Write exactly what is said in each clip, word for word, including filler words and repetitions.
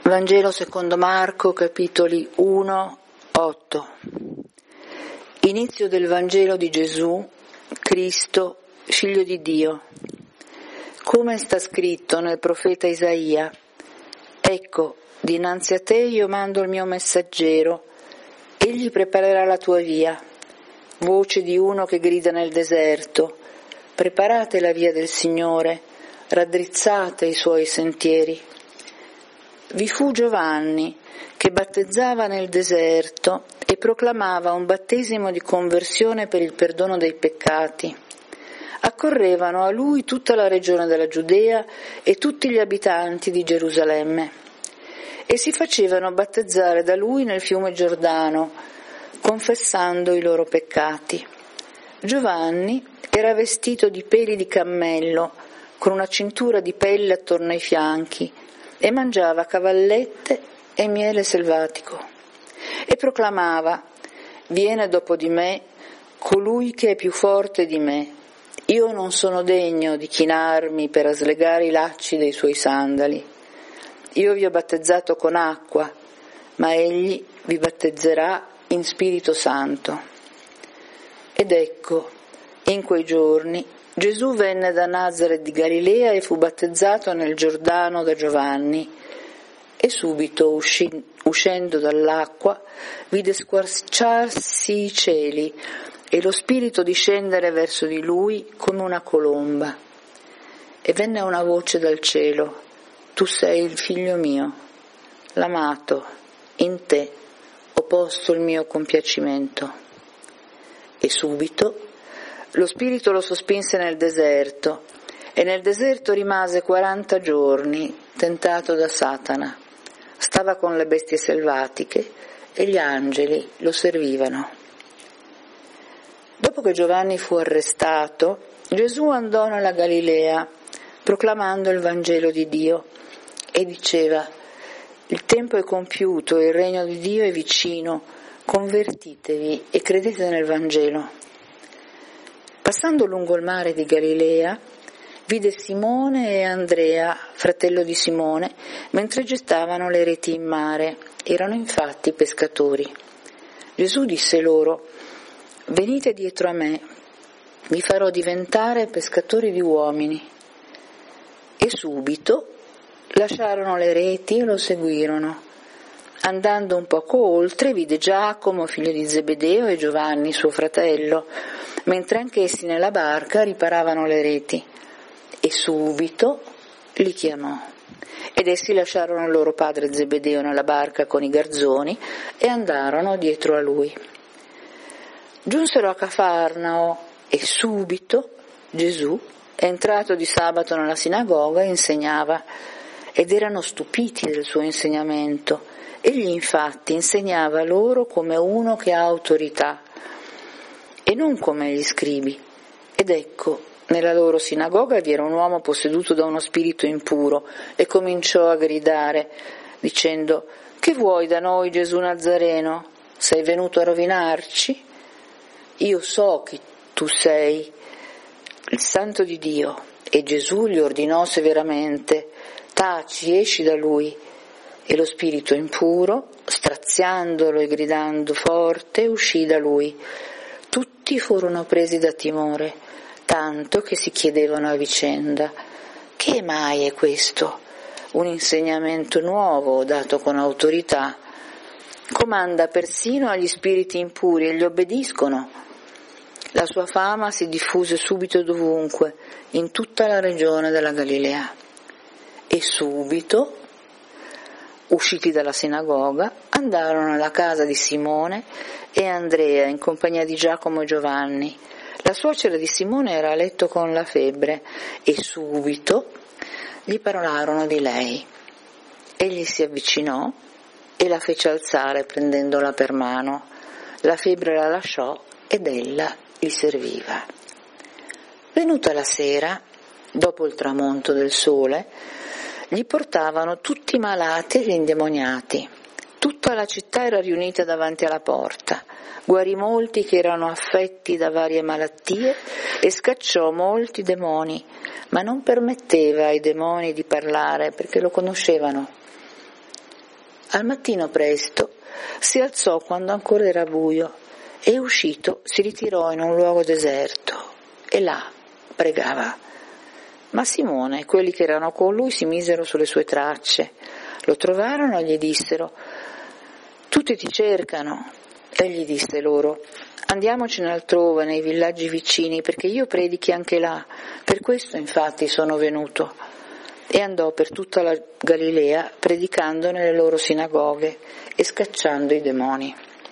Vangelo secondo Marco, capitoli uno, otto. Inizio del Vangelo di Gesù, Cristo, Figlio di Dio. Come sta scritto nel profeta Isaia: ecco, dinanzi a te io mando il mio messaggero, egli preparerà la tua via. Voce di uno che grida nel deserto: preparate la via del Signore, raddrizzate i suoi sentieri. Vi fu Giovanni che battezzava nel deserto e proclamava un battesimo di conversione per il perdono dei peccati. Accorrevano a lui tutta la regione della Giudea e tutti gli abitanti di Gerusalemme e si facevano battezzare da lui nel fiume Giordano, confessando i loro peccati. Giovanni era vestito di peli di cammello, con una cintura di pelle attorno ai fianchi, e mangiava cavallette e miele selvatico, e proclamava: viene dopo di me colui che è più forte di me, io non sono degno di chinarmi per slegare i lacci dei suoi sandali. Io vi ho battezzato con acqua, ma egli vi battezzerà in Spirito Santo. Ed ecco, in quei giorni Gesù venne da Nazaret di Galilea e fu battezzato nel Giordano da Giovanni, e subito, usci, uscendo dall'acqua, vide squarciarsi i cieli e lo Spirito discendere verso di lui come una colomba. E venne una voce dal cielo: tu sei il figlio mio, l'amato, in te ho posto il mio compiacimento. E subito lo Spirito lo sospinse nel deserto, e nel deserto rimase quaranta giorni, tentato da Satana. Stava con le bestie selvatiche e gli angeli lo servivano. Dopo che Giovanni fu arrestato, Gesù andò nella Galilea, proclamando il Vangelo di Dio, e diceva: il tempo è compiuto, il regno di Dio è vicino, convertitevi e credete nel Vangelo. Passando lungo il mare di Galilea, vide Simone e Andrea, fratello di Simone, mentre gettavano le reti in mare. Erano infatti pescatori. Gesù disse loro: venite dietro a me, vi farò diventare pescatori di uomini. E subito lasciarono le reti e lo seguirono. Andando un poco oltre, vide Giacomo, figlio di Zebedeo, e Giovanni, suo fratello, mentre anch'essi nella barca riparavano le reti, e subito li chiamò. Ed essi lasciarono il loro padre Zebedeo nella barca con i garzoni e andarono dietro a lui. Giunsero a Cafarnao e subito Gesù, entrato di sabato nella sinagoga, insegnava, ed erano stupiti del suo insegnamento. Egli infatti insegnava loro come uno che ha autorità e non come gli scribi. Ed ecco, nella loro sinagoga vi era un uomo posseduto da uno spirito impuro e cominciò a gridare dicendo: che vuoi da noi, Gesù Nazareno? Sei venuto a rovinarci? Io so chi tu sei, il Santo di Dio. E Gesù gli ordinò severamente: taci, esci da lui. E lo spirito impuro, straziandolo e gridando forte, uscì da lui. Tutti furono presi da timore, tanto che si chiedevano a vicenda: che mai è questo? Un insegnamento nuovo, dato con autorità. Comanda persino agli spiriti impuri e gli obbediscono. La sua fama si diffuse subito dovunque, in tutta la regione della Galilea. E subito, usciti dalla sinagoga, andarono alla casa di Simone e Andrea in compagnia di Giacomo e Giovanni. La suocera di Simone era a letto con la febbre e subito gli parlarono di lei. Egli si avvicinò e la fece alzare prendendola per mano. La febbre la lasciò ed ella gli serviva. Venuta la sera, dopo il tramonto del sole, gli portavano tutti i malati e gli indemoniati. Tutta la città era riunita davanti alla porta. Guarì molti che erano affetti da varie malattie e scacciò molti demoni, ma non permetteva ai demoni di parlare perché lo conoscevano. Al mattino presto si alzò quando ancora era buio e uscito si ritirò in un luogo deserto e là pregava. Ma Simone e quelli che erano con lui si misero sulle sue tracce, lo trovarono e gli dissero: tutti ti cercano. Egli disse loro: andiamocene altrove, nei villaggi vicini, perché io predichi anche là, per questo infatti sono venuto. E andò per tutta la Galilea predicando nelle loro sinagoghe e scacciando i demoni.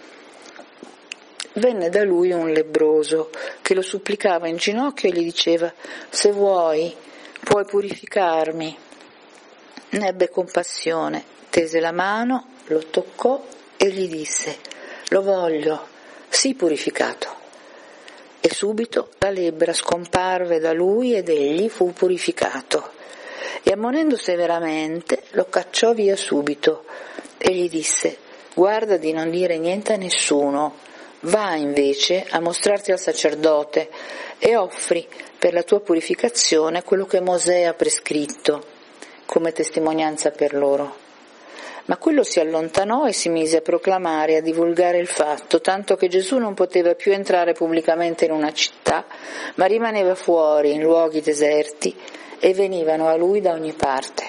Venne da lui un lebbroso che lo supplicava in ginocchio e gli diceva: se vuoi puoi purificarmi. Ne ebbe compassione, tese la mano, lo toccò e gli disse: lo voglio, sii purificato. E subito la lebbra scomparve da lui ed egli fu purificato. E ammonendo severamente lo cacciò via subito e gli disse: guarda di non dire niente a nessuno, va invece a mostrarti al sacerdote e offri per la tua purificazione quello che Mosè ha prescritto come testimonianza per loro. Ma quello si allontanò e si mise a proclamare e a divulgare il fatto, tanto che Gesù non poteva più entrare pubblicamente in una città, ma rimaneva fuori in luoghi deserti e venivano a lui da ogni parte.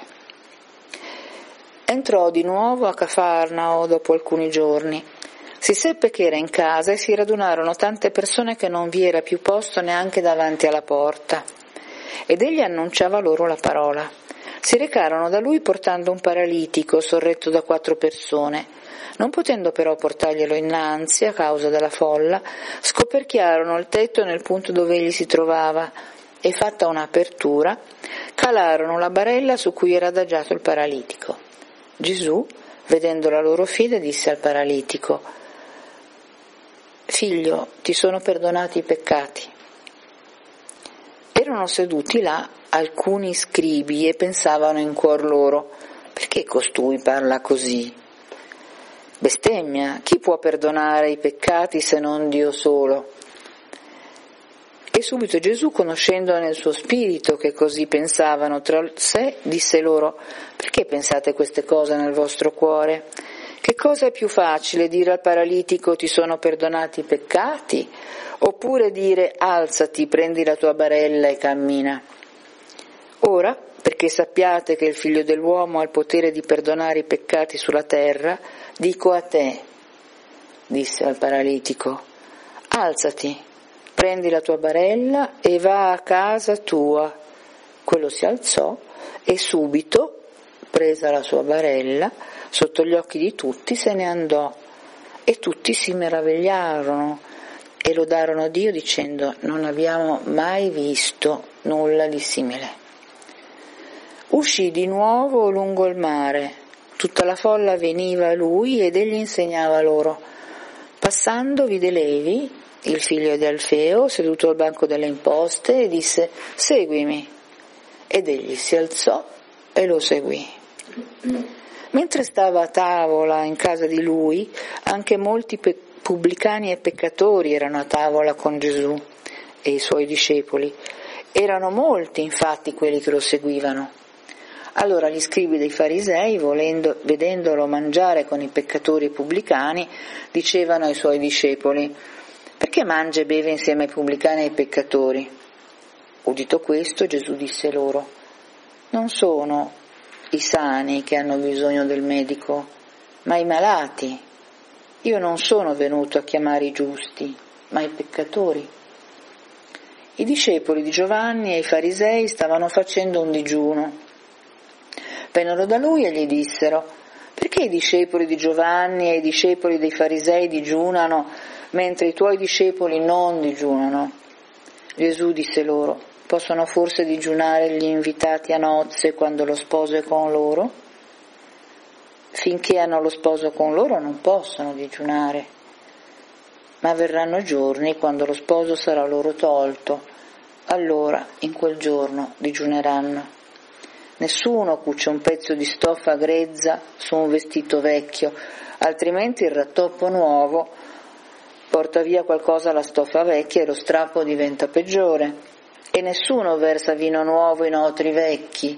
Entrò di nuovo a Cafarnao dopo alcuni giorni. Si seppe che era in casa e si radunarono tante persone che non vi era più posto neanche davanti alla porta. Ed egli annunciava loro la parola. Si recarono da lui portando un paralitico sorretto da quattro persone. Non potendo però portarglielo innanzi a causa della folla, scoperchiarono il tetto nel punto dove egli si trovava e, fatta un'apertura, calarono la barella su cui era adagiato il paralitico. Gesù, vedendo la loro fede, disse al paralitico: figlio, ti sono perdonati i peccati. Erano seduti là alcuni scribi e pensavano in cuor loro: perché costui parla così? Bestemmia, chi può perdonare i peccati se non Dio solo? E subito Gesù, conoscendo nel suo spirito che così pensavano tra sé, disse loro: perché pensate queste cose nel vostro cuore? Che cosa è più facile, dire al paralitico ti sono perdonati i peccati, oppure dire alzati, prendi la tua barella e cammina? Ora, perché sappiate che il Figlio dell'uomo ha il potere di perdonare i peccati sulla terra, dico a te, disse al paralitico, alzati, prendi la tua barella e va a casa tua. Quello si alzò e subito, presa la sua barella, sotto gli occhi di tutti se ne andò, e tutti si meravigliarono e lodarono Dio dicendo: non abbiamo mai visto nulla di simile. Uscì di nuovo lungo il mare, tutta la folla veniva a lui ed egli insegnava loro. Passando vide Levi, il figlio di Alfeo, seduto al banco delle imposte, e disse: seguimi. Ed egli si alzò e lo seguì. Mentre stava a tavola in casa di lui, anche molti pe- pubblicani e peccatori erano a tavola con Gesù e i suoi discepoli. Erano molti infatti quelli che lo seguivano. Allora gli scribi dei farisei, volendo, vedendolo mangiare con i peccatori e pubblicani, dicevano ai suoi discepoli: perché mangia e beve insieme ai pubblicani e ai peccatori? Udito questo, Gesù disse loro: non sono i sani che hanno bisogno del medico, ma i malati. Io non sono venuto a chiamare i giusti, ma i peccatori. I discepoli di Giovanni e i farisei stavano facendo un digiuno. Vennero da lui e gli dissero: perché i discepoli di Giovanni e i discepoli dei farisei digiunano, mentre i tuoi discepoli non digiunano? Gesù disse loro: possono forse digiunare gli invitati a nozze quando lo sposo è con loro? Finché hanno lo sposo con loro non possono digiunare, ma verranno giorni quando lo sposo sarà loro tolto, allora in quel giorno digiuneranno. Nessuno cuce un pezzo di stoffa grezza su un vestito vecchio, altrimenti il rattoppo nuovo porta via qualcosa alla stoffa vecchia e lo strappo diventa peggiore. E nessuno versa vino nuovo in otri vecchi,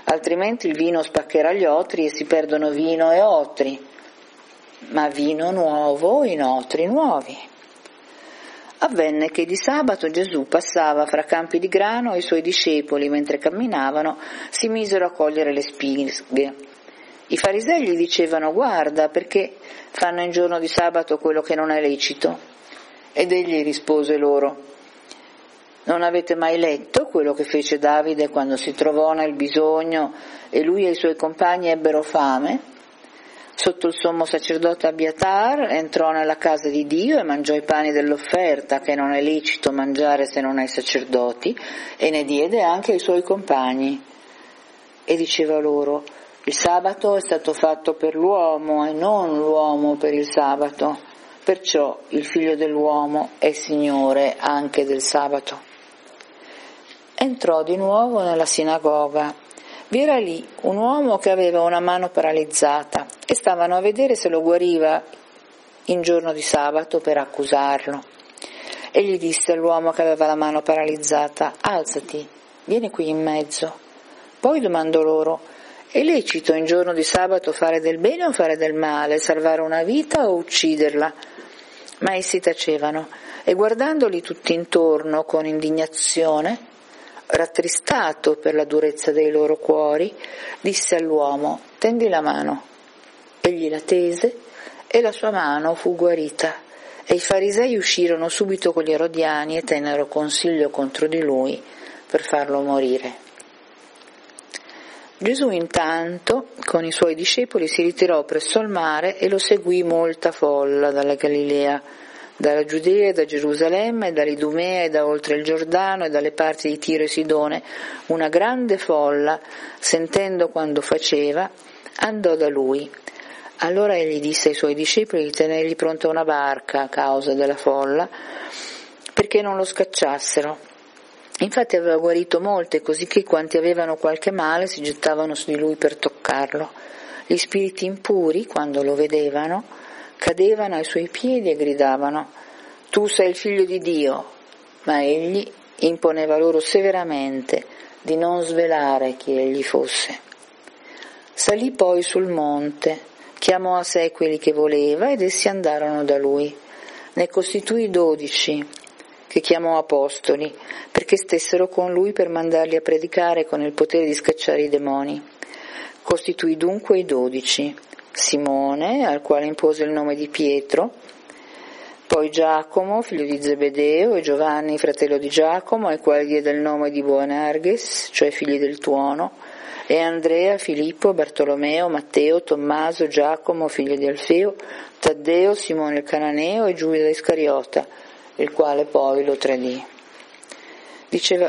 altrimenti il vino spaccherà gli otri e si perdono vino e otri, ma vino nuovo in otri nuovi. Avvenne che di sabato Gesù passava fra campi di grano e i suoi discepoli, mentre camminavano, si misero a cogliere le spighe. I farisei gli dicevano: guarda, perché fanno in giorno di sabato quello che non è lecito? Ed egli rispose loro: non avete mai letto quello che fece Davide quando si trovò nel bisogno e lui e i suoi compagni ebbero fame? Sotto il sommo sacerdote Abiatar entrò nella casa di Dio e mangiò i pani dell'offerta, che non è lecito mangiare se non ai sacerdoti, e ne diede anche ai suoi compagni. E diceva loro: il sabato è stato fatto per l'uomo e non l'uomo per il sabato, perciò il figlio dell'uomo è Signore anche del sabato. Entrò di nuovo nella sinagoga. Vi era lì un uomo che aveva una mano paralizzata e stavano a vedere se lo guariva in giorno di sabato per accusarlo. Egli disse all'uomo che aveva la mano paralizzata: alzati, vieni qui in mezzo. Poi domandò loro: è lecito in giorno di sabato fare del bene o fare del male, salvare una vita o ucciderla? Ma essi tacevano, e guardandoli tutti intorno con indignazione, rattristato per la durezza dei loro cuori, disse all'uomo: tendi la mano. Egli la tese e la sua mano fu guarita, e i farisei uscirono subito con gli erodiani e tennero consiglio contro di lui per farlo morire. Gesù intanto con i suoi discepoli si ritirò presso il mare e lo seguì molta folla dalla Galilea, dalla Giudea e da Gerusalemme, dall'Idumea e da oltre il Giordano e dalle parti di Tiro e Sidone. Una grande folla, sentendo quando faceva, andò da lui. Allora egli disse ai suoi discepoli di tenergli pronta una barca a causa della folla, perché non lo scacciassero. Infatti aveva guarito molte, così che quanti avevano qualche male si gettavano su di lui per toccarlo. Gli spiriti impuri, quando lo vedevano, cadevano ai suoi piedi e gridavano: tu sei il figlio di Dio. Ma egli imponeva loro severamente di non svelare chi egli fosse. Salì poi sul monte, chiamò a sé quelli che voleva ed essi andarono da lui. Ne costituì dodici, che chiamò apostoli, perché stessero con lui per mandarli a predicare con il potere di scacciare i demoni. Costituì dunque i dodici: Simone, al quale impose il nome di Pietro, poi Giacomo, figlio di Zebedeo, e Giovanni, fratello di Giacomo, al quale diede il nome di Boanerges, cioè figli del tuono, e Andrea, Filippo, Bartolomeo, Matteo, Tommaso, Giacomo, figlio di Alfeo, Taddeo, Simone il Cananeo e Giuda Iscariota, il quale poi lo tradì. Diceva: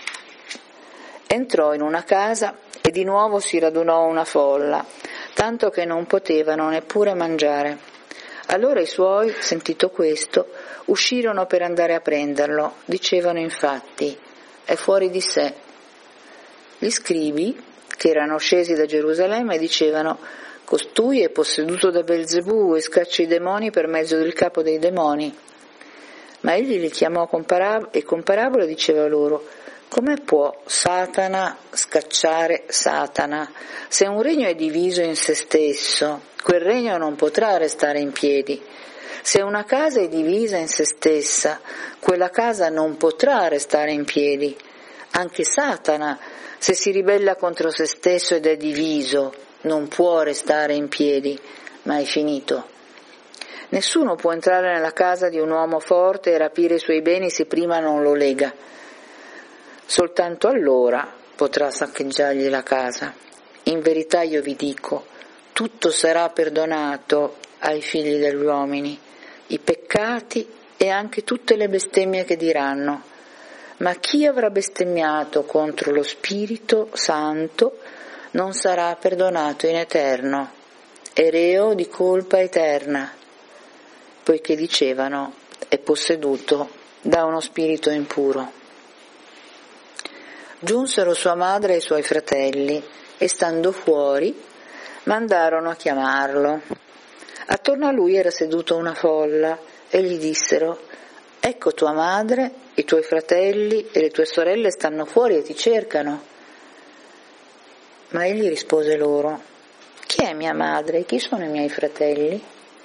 entrò in una casa e di nuovo si radunò una folla, tanto che non potevano neppure mangiare. Allora i suoi, sentito questo, uscirono per andare a prenderlo. Dicevano infatti: è fuori di sé. Gli scribi, che erano scesi da Gerusalemme, dicevano: costui è posseduto da Belzebù e scaccia i demoni per mezzo del capo dei demoni. Ma egli li chiamò con parab- e con parabole diceva loro: come può Satana scacciare Satana? Se un regno è diviso in se stesso, quel regno non potrà restare in piedi. Se una casa è divisa in se stessa, quella casa non potrà restare in piedi. Anche Satana, se si ribella contro se stesso ed è diviso, non può restare in piedi, ma è finito. Nessuno può entrare nella casa di un uomo forte e rapire i suoi beni se prima non lo lega. Soltanto allora potrà saccheggiargli la casa. In verità io vi dico, tutto sarà perdonato ai figli degli uomini, i peccati e anche tutte le bestemmie che diranno. Ma chi avrà bestemmiato contro lo Spirito Santo non sarà perdonato in eterno, è reo di colpa eterna, poiché dicevano: è posseduto da uno spirito impuro. Giunsero sua madre e i suoi fratelli e, stando fuori, mandarono a chiamarlo. Attorno a lui era seduta una folla e gli dissero: ecco tua madre, i tuoi fratelli e le tue sorelle stanno fuori e ti cercano. Ma egli rispose loro: chi è mia madre e chi sono i miei fratelli?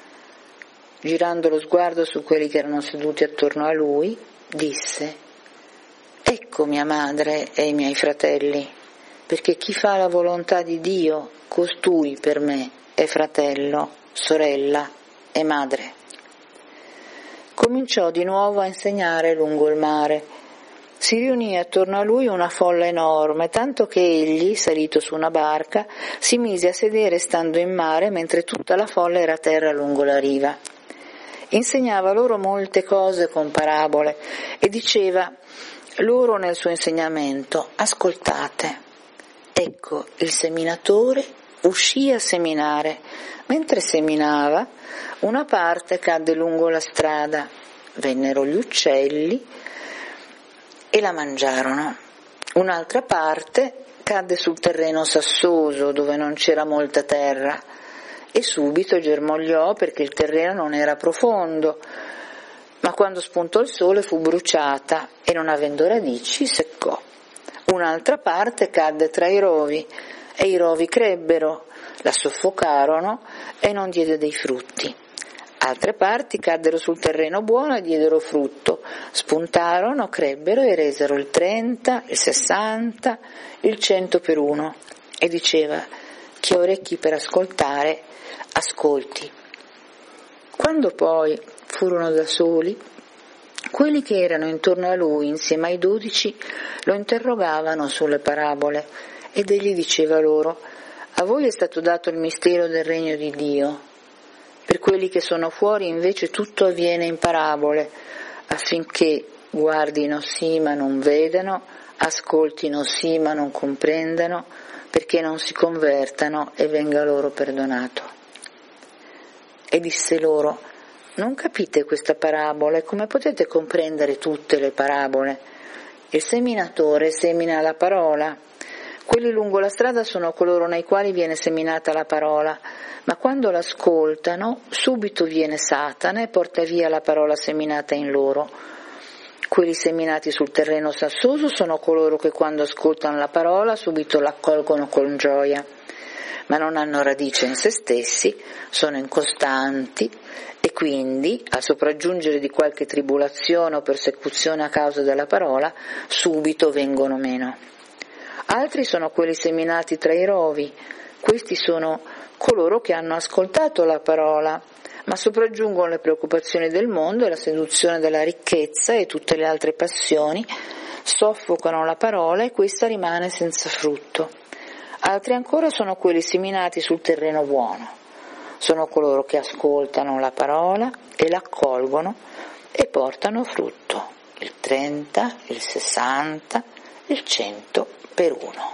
Girando lo sguardo su quelli che erano seduti attorno a lui, disse: ecco mia madre e i miei fratelli, perché chi fa la volontà di Dio, costui per me è fratello, sorella e madre. Cominciò di nuovo a insegnare lungo il mare. Si riunì attorno a lui una folla enorme, tanto che egli, salito su una barca, si mise a sedere stando in mare, mentre tutta la folla era a terra lungo la riva. Insegnava loro molte cose con parabole e diceva loro nel suo insegnamento: ascoltate, ecco il seminatore uscì a seminare. Mentre seminava, una parte cadde lungo la strada, vennero gli uccelli e la mangiarono. Un'altra parte cadde sul terreno sassoso, dove non c'era molta terra, e subito germogliò perché il terreno non era profondo, ma quando spuntò il sole fu bruciata e, non avendo radici, seccò. Un'altra parte cadde tra i rovi, e i rovi crebbero, la soffocarono e non diede dei frutti. Altre parti caddero sul terreno buono e diedero frutto, spuntarono, crebbero e resero il trenta, il sessanta, il cento per uno. E diceva: chi ha orecchi per ascoltare, ascolti. Quando poi furono da soli, quelli che erano intorno a lui insieme ai dodici lo interrogavano sulle parabole, ed egli diceva loro: a voi è stato dato il mistero del regno di Dio. Per quelli che sono fuori invece tutto avviene in parabole, affinché guardino sì ma non vedano, ascoltino sì ma non comprendano, perché non si convertano e venga loro perdonato. E disse loro: non capite questa parabola e come potete comprendere tutte le parabole? Il seminatore semina la parola. Quelli lungo la strada sono coloro nei quali viene seminata la parola, ma quando l'ascoltano, subito viene Satana e porta via la parola seminata in loro. Quelli seminati sul terreno sassoso sono coloro che quando ascoltano la parola subito l'accolgono con gioia, ma non hanno radice in se stessi, sono incostanti e quindi, al sopraggiungere di qualche tribolazione o persecuzione a causa della parola, subito vengono meno. Altri sono quelli seminati tra i rovi. Questi sono coloro che hanno ascoltato la parola, ma sopraggiungono le preoccupazioni del mondo e la seduzione della ricchezza e tutte le altre passioni, soffocano la parola e questa rimane senza frutto. Altri ancora sono quelli seminati sul terreno buono. Sono coloro che ascoltano la parola e l'accolgono e portano frutto, il trenta, il sessanta, il cento per uno.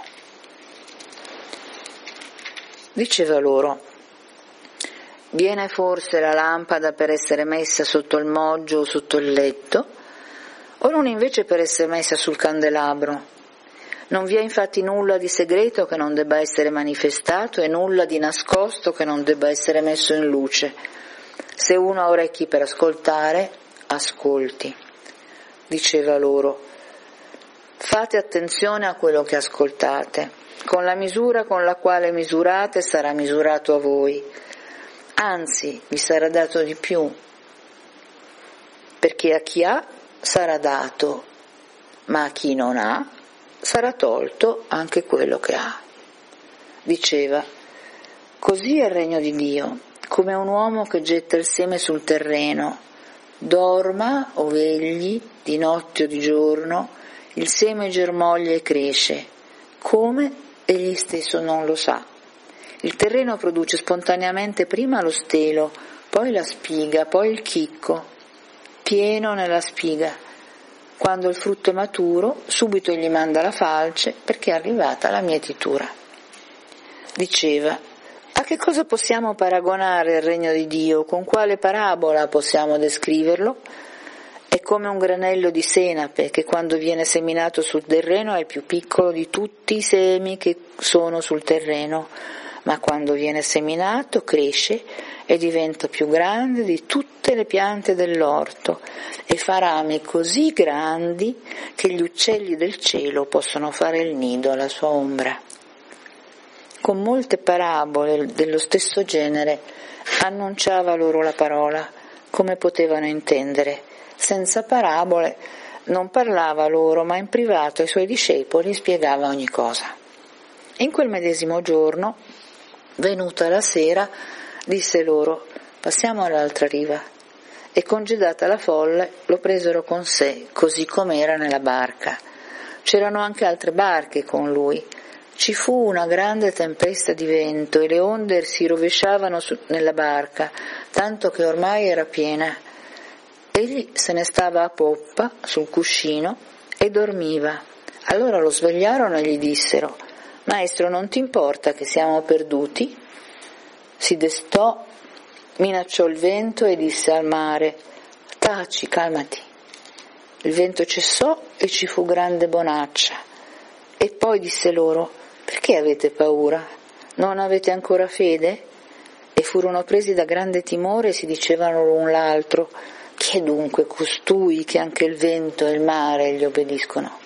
Diceva loro: viene forse la lampada per essere messa sotto il moggio o sotto il letto, o non invece per essere messa sul candelabro? Non vi è infatti nulla di segreto che non debba essere manifestato e nulla di nascosto che non debba essere messo in luce. Se uno ha orecchi per ascoltare, ascolti. Diceva loro: fate attenzione a quello che ascoltate. Con la misura con la quale misurate sarà misurato a voi, anzi vi sarà dato di più, perché a chi ha sarà dato, ma a chi non ha sarà tolto anche quello che ha. Diceva: così è il regno di Dio, come un uomo che getta il seme sul terreno, dorma o vegli, di notte o di giorno, il seme germoglia e cresce, come egli stesso non lo sa. Il terreno produce spontaneamente prima lo stelo, poi la spiga, poi il chicco, pieno nella spiga. Quando il frutto è maturo, subito egli manda la falce, perché è arrivata la mietitura. Diceva: a che cosa possiamo paragonare il regno di Dio? Con quale parabola possiamo descriverlo? È come un granello di senape che quando viene seminato sul terreno è il più piccolo di tutti i semi che sono sul terreno, ma quando viene seminato cresce e diventa più grande di tutte le piante dell'orto e fa rami così grandi che gli uccelli del cielo possono fare il nido alla sua ombra. con molte parabole dello stesso genere annunciava loro la parola, come potevano intendere. Senza parabole non parlava loro, ma in privato ai suoi discepoli spiegava ogni cosa. In quel medesimo giorno, venuta la sera, disse loro: passiamo all'altra riva. E congedata la folla, lo presero con sé, così com'era nella barca. C'erano anche altre barche con lui. Ci fu una grande tempesta di vento e le onde si rovesciavano su, nella barca, tanto che ormai era piena. Egli se ne stava a poppa, sul cuscino, e dormiva. Allora lo svegliarono e gli dissero: Maestro, non ti importa che siamo perduti? Si destò, minacciò il vento e disse al mare: taci, calmati. Il vento cessò e ci fu grande bonaccia. E poi disse loro: perché avete paura? Non avete ancora fede? E furono presi da grande timore e si dicevano l'un l'altro: chi è dunque costui che anche il vento e il mare gli obbediscono?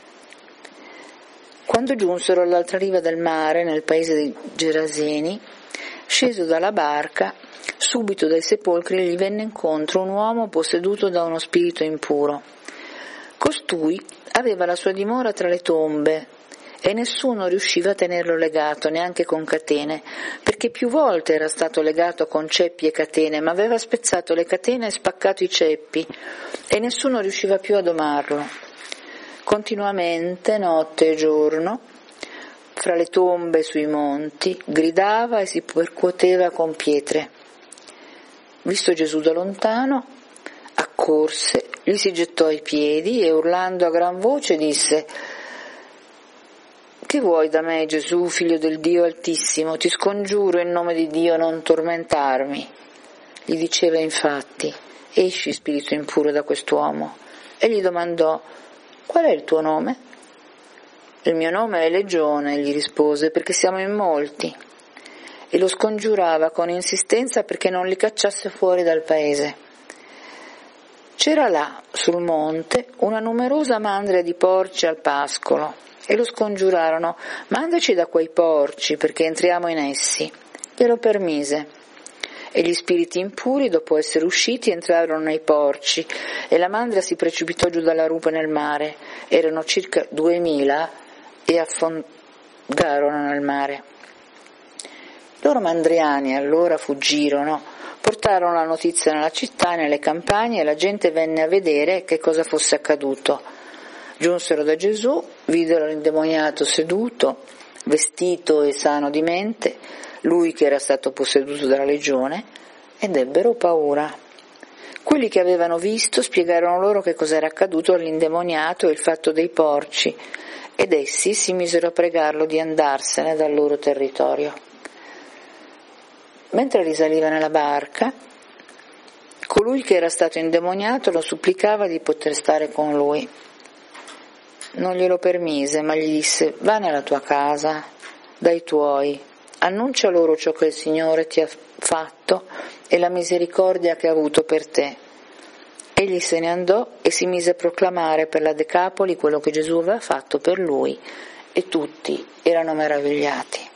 Quando giunsero all'altra riva del mare, nel paese dei Geraseni, sceso dalla barca, subito dai sepolcri gli venne incontro un uomo posseduto da uno spirito impuro. Costui aveva la sua dimora tra le tombe e nessuno riusciva a tenerlo legato, neanche con catene, perché più volte era stato legato con ceppi e catene, ma aveva spezzato le catene e spaccato i ceppi, e nessuno riusciva più a domarlo. Continuamente, notte e giorno, fra le tombe e sui monti, gridava e si percuoteva con pietre. Visto Gesù da lontano, accorse, gli si gettò ai piedi e urlando a gran voce disse: che vuoi da me, Gesù, figlio del Dio Altissimo? Ti scongiuro in nome di Dio non tormentarmi. Gli diceva infatti: esci, spirito impuro, da quest'uomo. E gli domandò: qual è il tuo nome? Il mio nome è Legione, gli rispose, perché siamo in molti. E lo scongiurava con insistenza perché non li cacciasse fuori dal paese. C'era là, sul monte, una numerosa mandria di porci al pascolo, e lo scongiurarono: mandaci da quei porci perché entriamo in essi. Glielo permise. E gli spiriti impuri, dopo essere usciti, entrarono nei porci, e la mandria si precipitò giù dalla rupe nel mare. Erano circa duemila e affondarono nel mare. I loro mandriani allora fuggirono, portarono la notizia nella città e nelle campagne, e la gente venne a vedere che cosa fosse accaduto. Giunsero da Gesù, videro l'indemoniato seduto, vestito e sano di mente, lui che era stato posseduto dalla legione, ed ebbero paura. Quelli che avevano visto spiegarono loro che cosa era accaduto all'indemoniato e il fatto dei porci, ed essi si misero a pregarlo di andarsene dal loro territorio. Mentre risaliva nella barca, colui che era stato indemoniato lo supplicava di poter stare con lui. Non glielo permise, ma gli disse: va nella tua casa, dai tuoi, annuncia loro ciò che il Signore ti ha fatto e la misericordia che ha avuto per te. Egli se ne andò e si mise a proclamare per la Decapoli quello che Gesù aveva fatto per lui, e tutti erano meravigliati.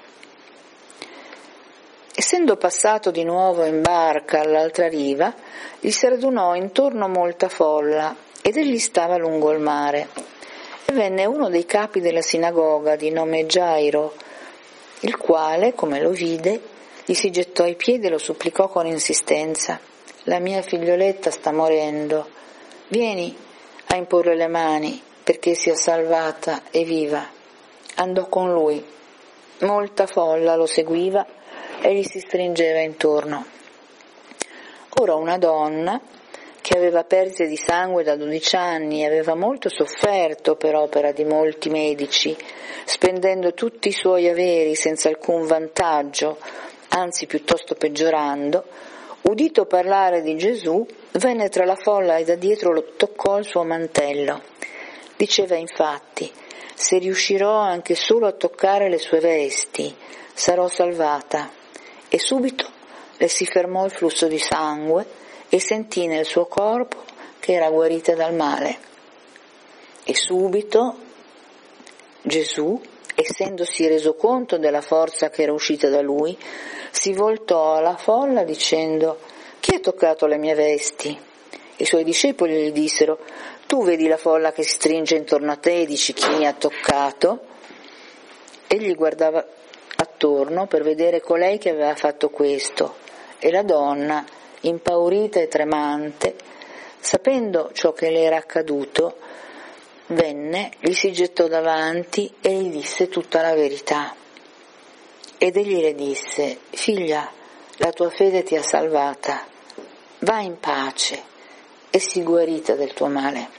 Essendo passato di nuovo in barca all'altra riva, gli si radunò intorno molta folla, ed egli stava lungo il mare. E venne uno dei capi della sinagoga, di nome Gairo, il quale, come lo vide, gli si gettò ai piedi e lo supplicò con insistenza: la mia figlioletta sta morendo, vieni a imporre le mani perché sia salvata e viva. Andò con lui, molta folla lo seguiva e gli si stringeva intorno. Ora una donna, che aveva perdite di sangue da dodici anni e aveva molto sofferto per opera di molti medici, spendendo tutti i suoi averi senza alcun vantaggio, anzi piuttosto peggiorando, udito parlare di Gesù, venne tra la folla e da dietro lo toccò il suo mantello. Diceva infatti: se riuscirò anche solo a toccare le sue vesti, sarò salvata. E subito le si fermò il flusso di sangue e sentì nel suo corpo che era guarita dal male. E subito Gesù, essendosi reso conto della forza che era uscita da lui, si voltò alla folla dicendo: «Chi ha toccato le mie vesti?» I suoi discepoli gli dissero: «Tu vedi la folla che si stringe intorno a te e dici: chi mi ha toccato?» Egli guardava attorno per vedere colei che aveva fatto questo, e la donna, impaurita e tremante, sapendo ciò che le era accaduto, venne, gli si gettò davanti e gli disse tutta la verità. Ed egli le disse: «Figlia, la tua fede ti ha salvata, va in pace e sii guarita del tuo male».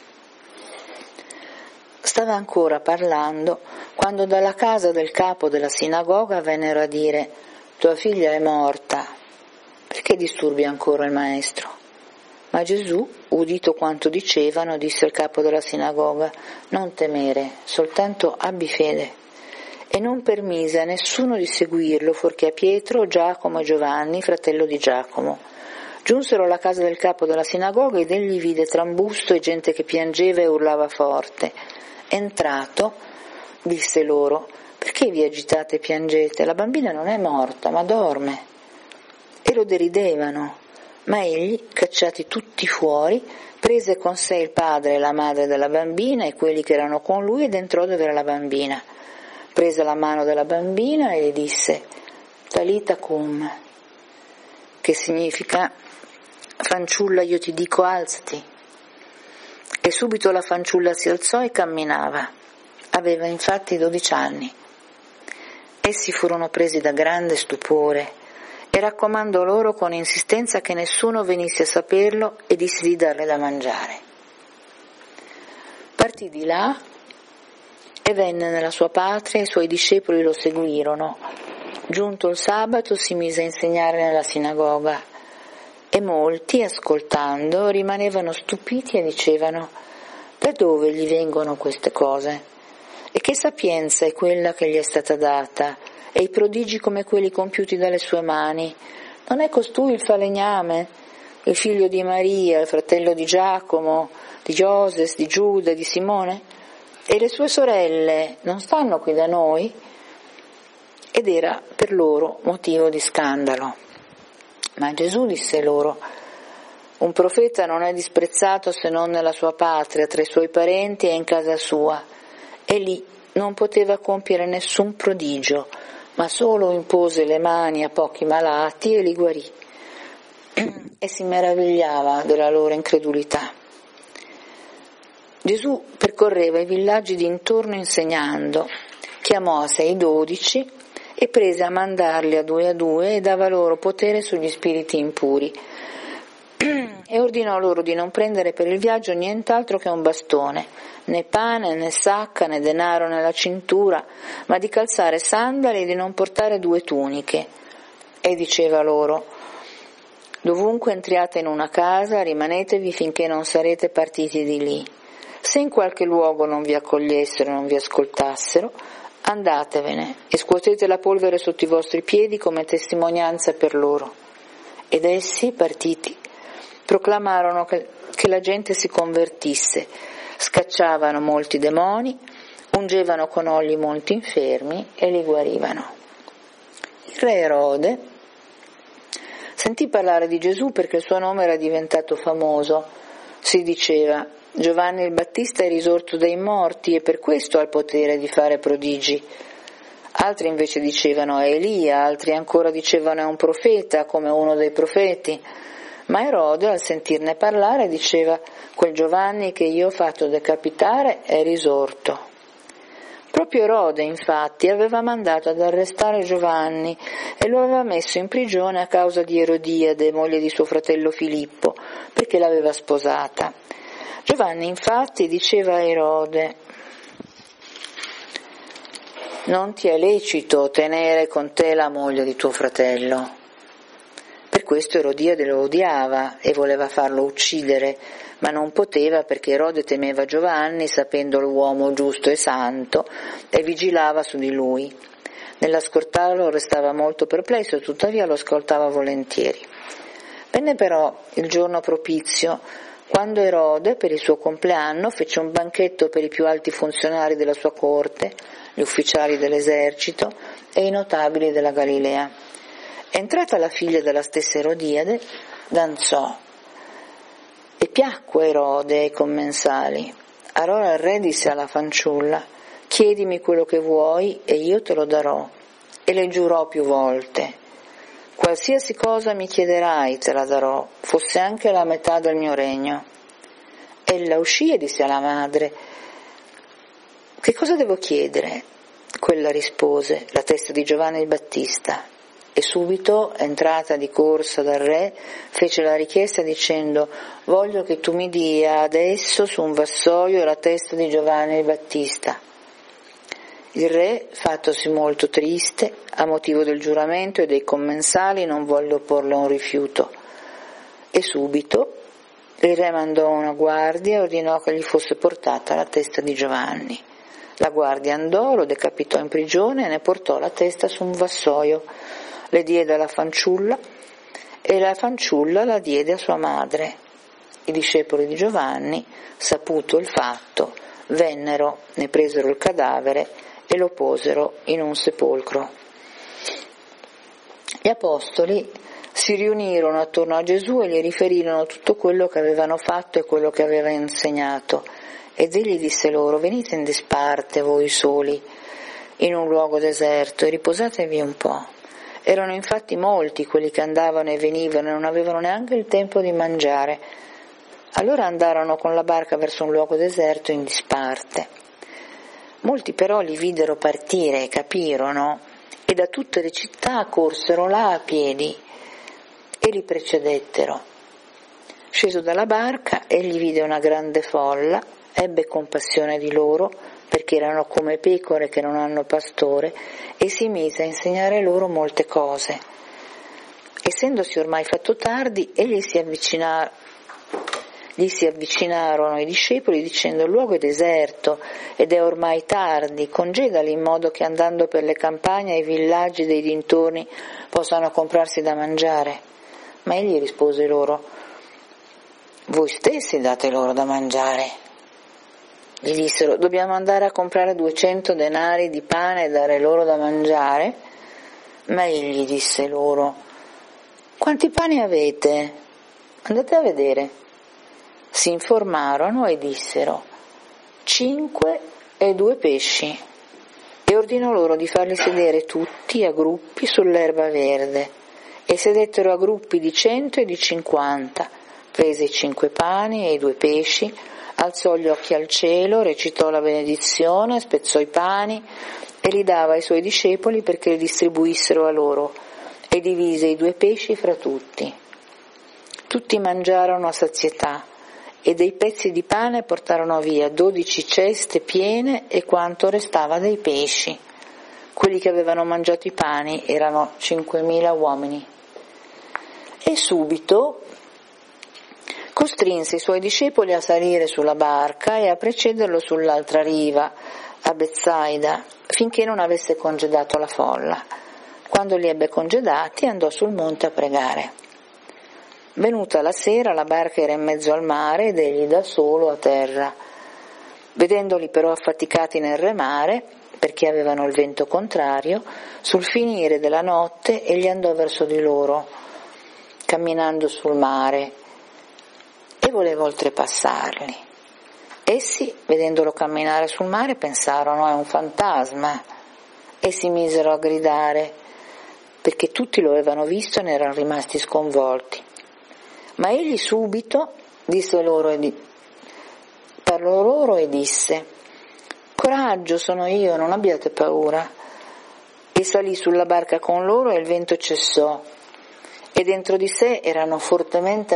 Stava ancora parlando quando dalla casa del capo della sinagoga vennero a dire: «Tua figlia è morta, perché disturbi ancora il maestro?» Ma Gesù, udito quanto dicevano, disse al capo della sinagoga: «Non temere, soltanto abbi fede». E non permise a nessuno di seguirlo, fuorché a Pietro, Giacomo e Giovanni, fratello di Giacomo. Giunsero alla casa del capo della sinagoga ed egli vide trambusto e gente che piangeva e urlava forte. Entrato, disse loro: «Perché vi agitate e piangete? La bambina non è morta, ma dorme». E lo deridevano. Ma egli, cacciati tutti fuori, prese con sé il padre e la madre della bambina e quelli che erano con lui ed entrò dove era la bambina. Prese la mano della bambina e gli disse: «Talita cum», che significa: «Fanciulla, io ti dico, alzati». E subito la fanciulla si alzò e camminava. Aveva infatti dodici anni. Essi furono presi da grande stupore e raccomandò loro con insistenza che nessuno venisse a saperlo e disse di darle da mangiare. Partì di là e venne nella sua patria e i suoi discepoli lo seguirono. Giunto il sabato si mise a insegnare nella sinagoga e molti, ascoltando, rimanevano stupiti e dicevano: «Da dove gli vengono queste cose? E che sapienza è quella che gli è stata data? E i prodigi come quelli compiuti dalle sue mani? Non è costui il falegname, il figlio di Maria, il fratello di Giacomo, di Gioses, di Giuda, di Simone? E le sue sorelle non stanno qui da noi?» Ed era per loro motivo di scandalo. Ma Gesù disse loro: «Un profeta non è disprezzato se non nella sua patria, tra i suoi parenti e in casa sua». E lì non poteva compiere nessun prodigio, ma solo impose le mani a pochi malati e li guarì. E si meravigliava della loro incredulità. Gesù percorreva i villaggi d'intorno insegnando, chiamò a sé i dodici e prese a mandarli a due a due e dava loro potere sugli spiriti impuri. E ordinò loro di non prendere per il viaggio nient'altro che un bastone, né pane, né sacca, né denaro nella cintura, ma di calzare sandali e di non portare due tuniche. E diceva loro: «Dovunque entriate in una casa, rimanetevi finché non sarete partiti di lì. Se in qualche luogo non vi accogliessero, non vi ascoltassero, andatevene e scuotete la polvere sotto i vostri piedi come testimonianza per loro». Ed essi, partiti, proclamarono che, che la gente si convertisse, scacciavano molti demoni, ungevano con oli molti infermi e li guarivano. Il re Erode sentì parlare di Gesù perché il suo nome era diventato famoso. Si diceva: «Giovanni il Battista è risorto dai morti e per questo ha il potere di fare prodigi». Altri invece dicevano: «È Elia», altri ancora dicevano: «È un profeta, come uno dei profeti». Ma Erode, al sentirne parlare, diceva: «Quel Giovanni che io ho fatto decapitare è risorto». Proprio Erode, infatti, aveva mandato ad arrestare Giovanni e lo aveva messo in prigione a causa di Erodiade, moglie di suo fratello Filippo, perché l'aveva sposata. Giovanni, infatti, diceva a Erode: «Non ti è lecito tenere con te la moglie di tuo fratello». Per questo Erodiade lo odiava e voleva farlo uccidere, ma non poteva perché Erode temeva Giovanni, sapendolo uomo giusto e santo, e vigilava su di lui. Nell'ascoltarlo restava molto perplesso, tuttavia lo ascoltava volentieri. Venne però il giorno propizio, quando Erode, per il suo compleanno, fece un banchetto per i più alti funzionari della sua corte, gli ufficiali dell'esercito e i notabili della Galilea. Entrata la figlia della stessa Erodiade, danzò, e piacque Erode ai commensali. Allora il re disse alla fanciulla: chiedimi quello che vuoi e io te lo darò. E le giurò più volte: qualsiasi cosa mi chiederai te la darò, fosse anche la metà del mio regno. Ella uscì e disse alla madre: che cosa devo chiedere? Quella rispose: la testa di Giovanni il Battista. E subito, entrata di corsa dal re, fece la richiesta dicendo: voglio che tu mi dia adesso su un vassoio la testa di Giovanni il Battista. Il re, fattosi molto triste a motivo del giuramento e dei commensali, non volle opporle un rifiuto, e subito il re mandò una guardia e ordinò che gli fosse portata la testa di Giovanni. La guardia andò, lo decapitò in prigione e ne portò la testa su un vassoio, le diede alla fanciulla e la fanciulla la diede a sua madre. I discepoli di Giovanni, saputo il fatto, vennero, ne presero il cadavere e lo posero in un sepolcro. Gli apostoli si riunirono attorno a Gesù e gli riferirono tutto quello che avevano fatto e quello che aveva insegnato. Ed egli disse loro: venite in disparte voi soli in un luogo deserto e riposatevi un po'. Erano infatti molti quelli che andavano e venivano e non avevano neanche il tempo di mangiare. Allora andarono con la barca verso un luogo deserto in disparte. Molti però li videro partire e capirono, e da tutte le città corsero là a piedi e li precedettero. Sceso dalla barca, egli vide una grande folla, ebbe compassione di loro, perché erano come pecore che non hanno pastore, e si mise a insegnare loro molte cose. Essendosi ormai fatto tardi, egli si avvicinò, gli si avvicinarono i discepoli dicendo: il luogo è deserto ed è ormai tardi, congedali in modo che andando per le campagne e i villaggi dei dintorni possano comprarsi da mangiare. Ma egli rispose loro: voi stessi date loro da mangiare. Gli dissero: dobbiamo andare a comprare duecento denari di pane e dare loro da mangiare? Ma egli disse loro: quanti pani avete? Andate a vedere. Si informarono e dissero: cinque e due pesci. E ordinò loro di farli sedere tutti a gruppi sull'erba verde. E sedettero a gruppi di cento e di cinquanta. Prese i cinque pani e i due pesci, alzò gli occhi al cielo, recitò la benedizione, spezzò i pani e li dava ai suoi discepoli perché li distribuissero a loro, e divise i due pesci fra tutti. Tutti mangiarono a sazietà, e dei pezzi di pane portarono via dodici ceste piene e quanto restava dei pesci. Quelli che avevano mangiato i pani erano cinquemila uomini. E subito costrinse i suoi discepoli a salire sulla barca e a precederlo sull'altra riva, a Betsaida, finché non avesse congedato la folla. Quando li ebbe congedati, andò sul monte a pregare. Venuta la sera, la barca era in mezzo al mare ed egli da solo a terra. Vedendoli però affaticati nel remare, perché avevano il vento contrario, sul finire della notte egli andò verso di loro, camminando sul mare, e voleva oltrepassarli. Essi, vedendolo camminare sul mare, pensarono: è un fantasma, e si misero a gridare, perché tutti lo avevano visto e ne erano rimasti sconvolti. Ma egli subito disse loro e di... parlò loro e disse: coraggio, sono io, non abbiate paura. E salì sulla barca con loro e il vento cessò, e dentro di sé erano fortemente